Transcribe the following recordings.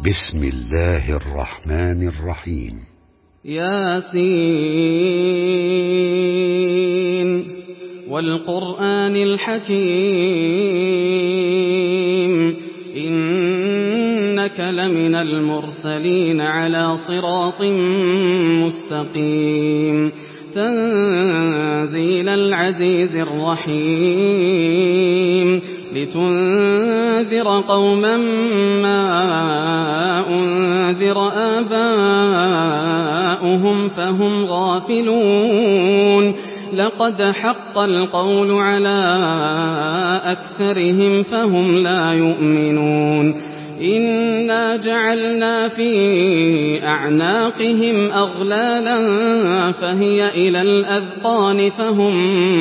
بسم الله الرحمن الرحيم. ياسين والقرآن الحكيم إنك لمن المرسلين على صراط مستقيم تنزيل العزيز الرحيم لتنذر قوما ما أنذر آباؤهم فهم غافلون لقد حق القول على أكثرهم فهم لا يؤمنون إنا جعلنا في أعناقهم أغلالا فهي إلى الأذقان فهم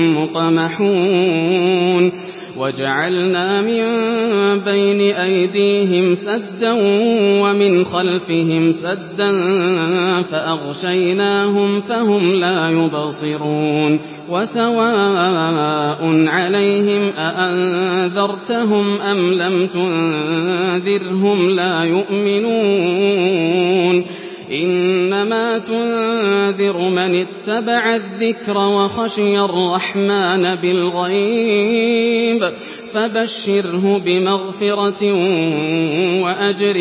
مقمحون وجعلنا من بين أيديهم سدا ومن خلفهم سدا فأغشيناهم فهم لا يبصرون وسواء عليهم أأنذرتهم أم لم تنذرهم لا يؤمنون إنما تنذر من اتبع الذكر وخشي الرحمن بالغيب فبشره بمغفرة وأجر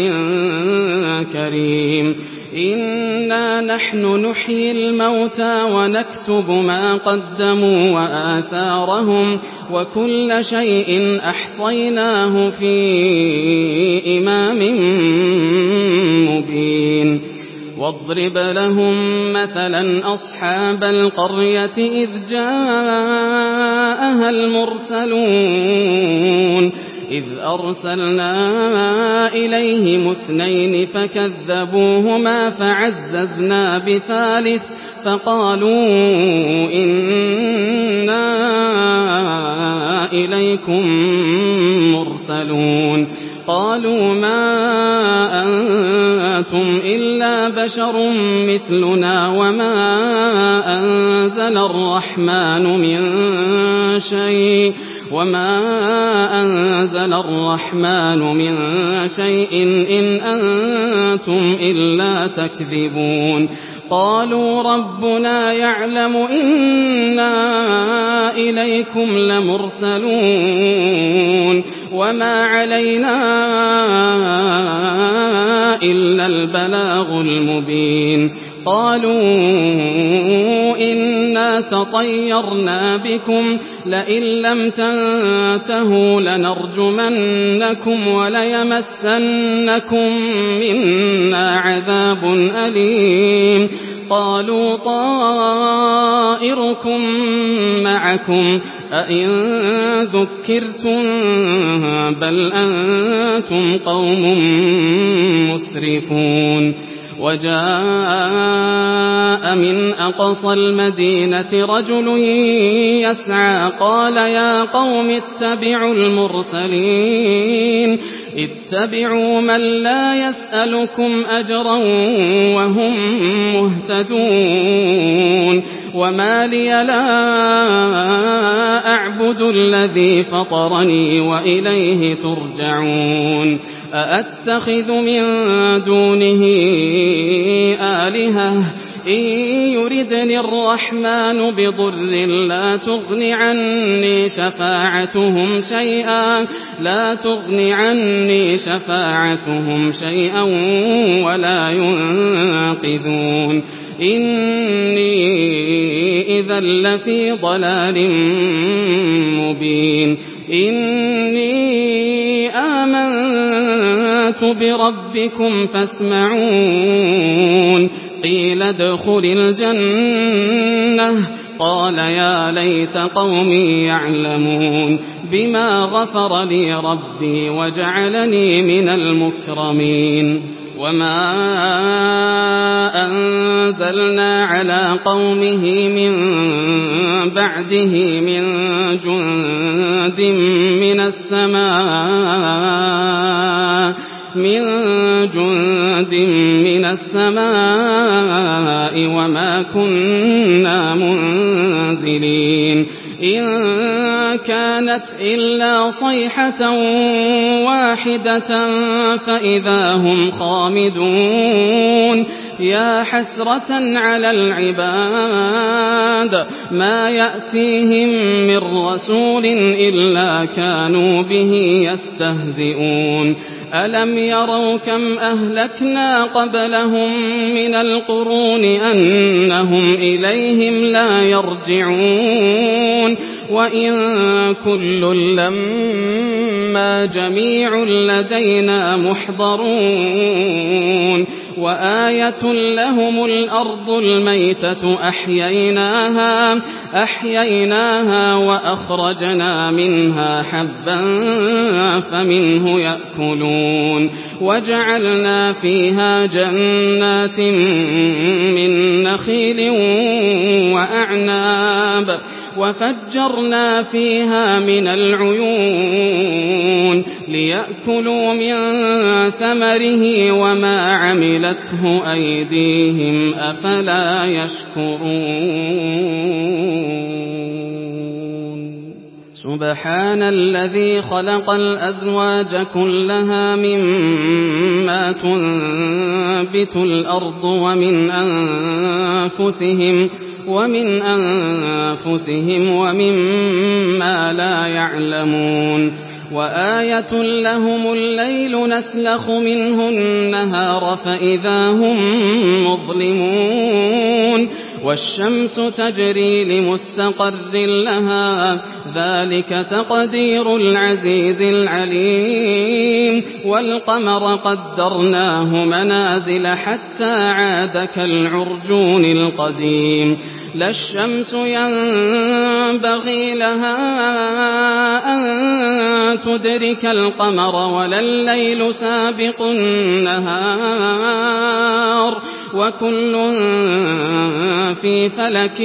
كريم إنا نحن نحيي الموتى ونكتب ما قدموا وآثارهم وكل شيء أحصيناه في إمام مبين واضرب لهم مثلا أصحاب القرية إذ جاءها المرسلون إذ أرسلنا إليهم 2 فكذبوهما فعززنا بثالث فقالوا إنا إليكم مرسلون قالوا ما أنتم إلا بشر مثلنا وما أنزل الرحمن من شيء إن أنتم إلا تكذبون قالوا ربنا يعلم إنا إليكم لمرسلون وما علينا إلا البلاغ المبين قالوا إنا تطيرنا بكم لئن لم تنتهوا لنرجمنكم وليمسنكم منا عذاب أليم قالوا طائركم معكم أئن ذكرتم بل أنتم قوم مسرفون وجاء من أقصى المدينة رجل يسعى قال يا قوم اتبعوا المرسلين اتبعوا من لا يسألكم أجرا وهم مهتدون وما لي لا أعبد الذي فطرني وإليه ترجعون أأتخذ من دونه آلهة إن يردني الرحمن بضر لا تغن عني شفاعتهم شيئا ولا ينقذون إني إذا لفي ضلال مبين إني آمنت بربكم فاسمعون قيل ادخل الجنة قال يا ليت قومي يعلمون بما غفر لي ربي وجعلني من المكرمين وما أنزلنا على قومه من بعده من جند من السماء وما كنا منزلين إن كانت إلا صيحة واحدة فإذا هم خامدون يا حسرة على العباد ما يأتيهم من رسول إلا كانوا به يستهزئون ألم يروا كم أهلكنا قبلهم من القرون أنهم إليهم لا يرجعون وإن كل لما جميع لدينا محضرون وآية لهم الأرض الميتة أحييناها وأخرجنا منها حبا فمنه يأكلون وجعلنا فيها جنات من نخيل وأعناب وفجرنا فيها من العيون ليأكلوا من ثمره وما عملته أيديهم أفلا يشكرون سبحان الذي خلق الأزواج كلها مما تنبت الأرض ومن أنفسهم ومما لا يعلمون وآية لهم الليل نسلخ منه النهار فإذا هم مظلمون والشمس تجري لمستقر لها ذلك تقدير العزيز العليم والقمر قدرناه منازل حتى عاد كالعرجون القديم لا الشمس ينبغي لها أن تدرك القمر ولا الليل سابق النهار وكل في فلك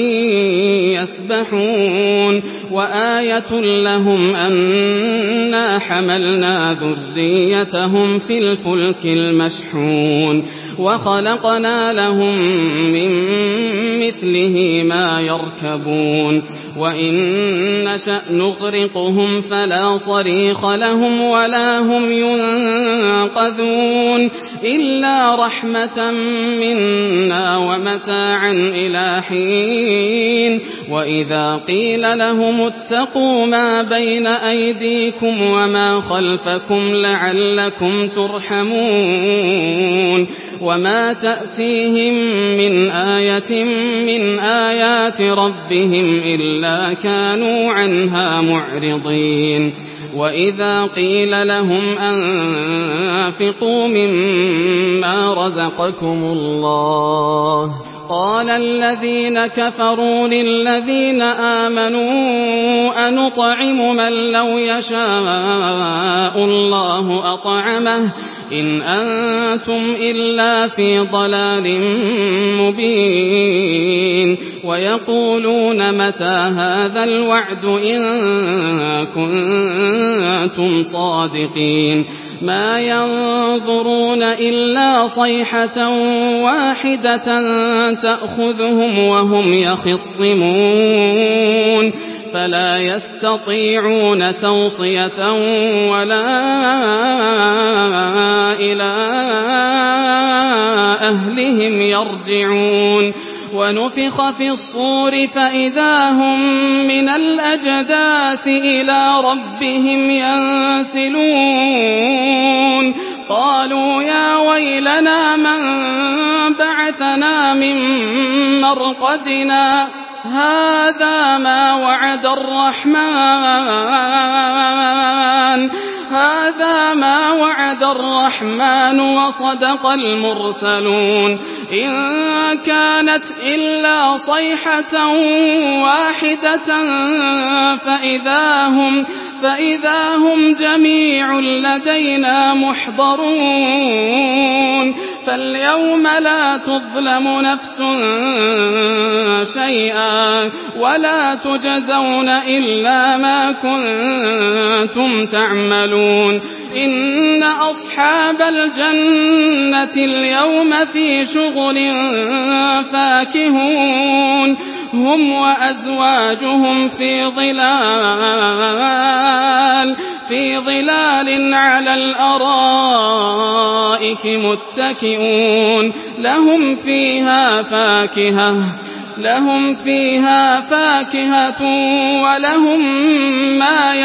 يسبحون وآية لهم أنا حملنا ذريتهم في الفلك المشحون وخلقنا لهم من مثله ما يركبون وإن نشأ نغرقهم فلا صريخ لهم ولا هم ينقذون إلا رحمة منا ومتاعا إلى حين وإذا قيل لهم اتقوا ما بين أيديكم وما خلفكم لعلكم ترحمون وما تأتيهم من آية من آيات ربهم إلا كانوا عنها معرضين وإذا قيل لهم أنفقوا مما رزقكم الله قال الذين كفروا للذين آمنوا أنطعم من لو يشاء الله أطعمه إن أنتم إلا في ضلال مبين ويقولون متى هذا الوعد إن كنتم صادقين ما ينظرون إلا صيحة واحدة تأخذهم وهم يخصمون فلا يستطيعون توصية ولا إلى أهلهم يرجعون ونفخ في الصور فإذا هم من الأجداث إلى ربهم ينسلون قالوا يا ويلنا من بعثنا من مرقدنا هذا ما وعد الرحمن وصدق المرسلون إن كانت إلا صيحة واحدة فإذا هم جميع لدينا محضرون فاليوم لا تظلم نفس شيئا ولا تجزون إلا ما كنتم تعملون إن أصحاب الجنة اليوم في شغل فاكهون هم وأزواجهم في ظلال على الأرائك متكئون لهم فيها فاكهة ولهم ما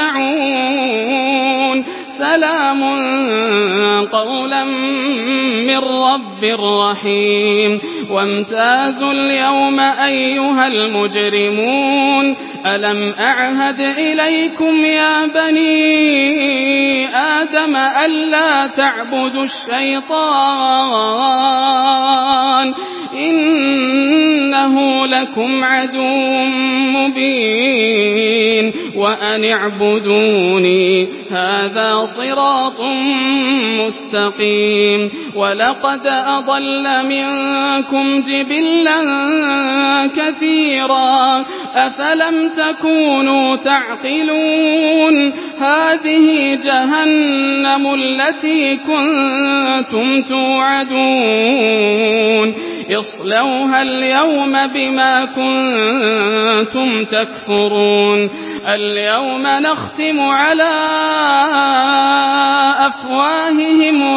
يدعون سلام قولا من رب رحيم وامتازوا اليوم أيها المجرمون ألم أعهد إليكم يا بني آدم ألا تعبدوا الشيطان إنه لكم عدو مبين وأن اعبدوني هذا صراط مستقيم ولقد أضل منكم جبلا كثيرا أفلم تكونوا تعقلون هذه جهنم التي كنتم توعدون اصلوها اليوم بما كنتم تكفرون اليوم نختم على أفواههم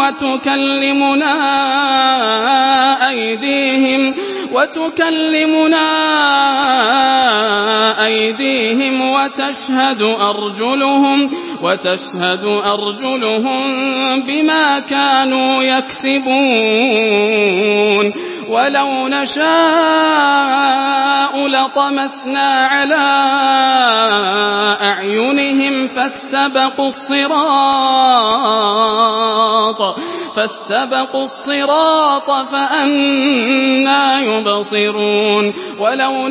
وتكلمنا أيديهم وتشهد أرجلهم بما كانوا يكسبون ولو نشاء لطمسنا على أعينهم فاستبقوا الصراط فأنى يبصرون ولو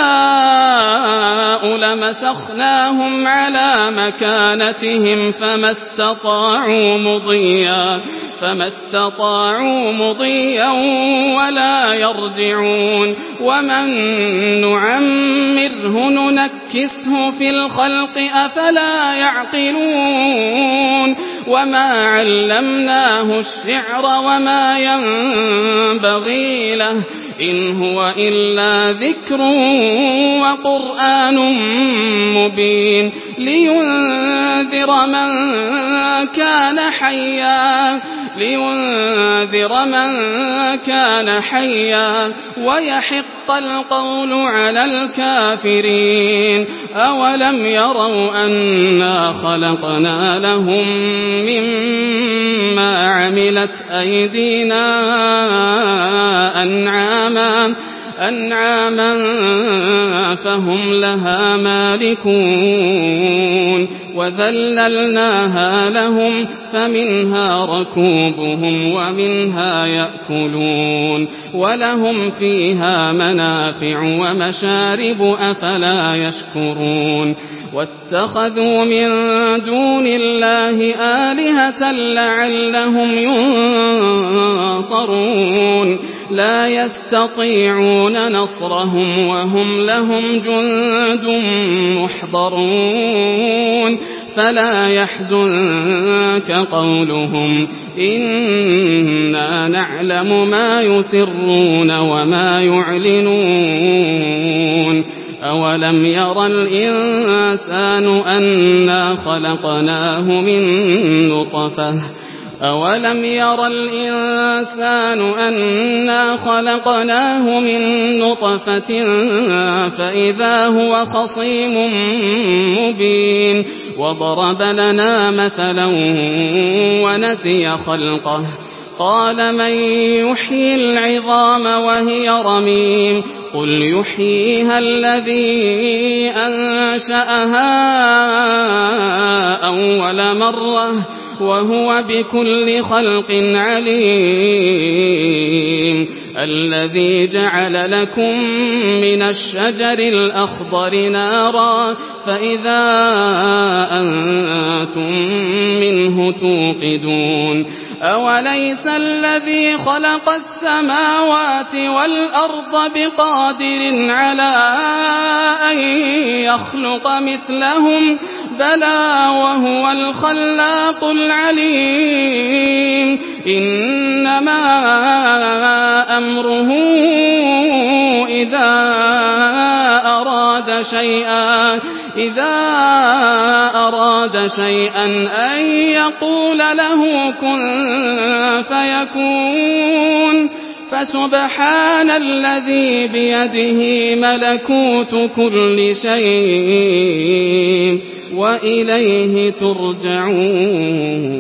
نشاء لمسخناهم على مكانتهم فما استطاعوا مضيا ولا يرجعون ومن نعمره ننكسه في الخلق أفلا يعقلون وما علمناه الشعر وما ينبغي له إن هو إلا ذكر وقرآن مبين لينذر من كان حيا ويحق القول على الكافرين أولم يروا أنا خلقنا لهم مما عملت أيدينا أنعاما فهم لها مالكون وذللناها لهم فمنها ركوبهم ومنها يأكلون ولهم فيها منافع ومشارب أفلا يشكرون واتخذوا من دون الله آلهة لعلهم ينصرون لا يستطيعون نصرهم وهم لهم جند محضرون فلا يحزنك قولهم إنا نعلم ما يسرون وما يعلنون أولم ير الإنسان أنا خلقناه من نطفة فإذا هو خصيم مبين وضرب لنا مثلا ونسي خلقه قال من يحيي العظام وهي رميم قل يحييها الذي أنشأها أول مرة وهو بكل خلق عليم الذي جعل لكم من الشجر الأخضر نارا فإذا أنتم منه توقدون أوليس الذي خلق السماوات والأرض بقادر على أن يخلق مثلهم بلى وهو الخلاق العليم إنما أمره إذا أراد شيئا أن يقول له كن فيكون فسبحان الذي بيده ملكوت كل شيء وإليه ترجعون.